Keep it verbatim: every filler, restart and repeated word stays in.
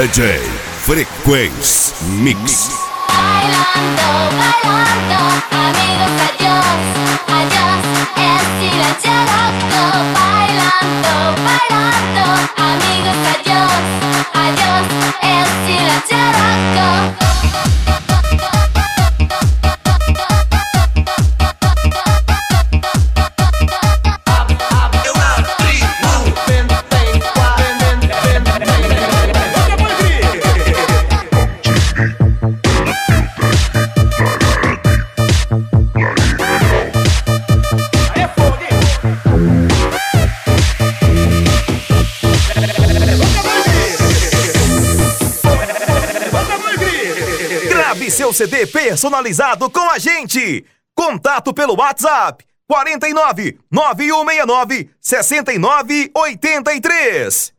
D J Frequency Mix. Bailando, bailando, amigos, adiós, adiós, es silencio loco. Bailando, bailando, amigos, adiós, adiós, es silencio loco. Grave seu C D personalizado com a gente. Contato pelo WhatsApp quatro nove nove um seis nove seis nove oito três.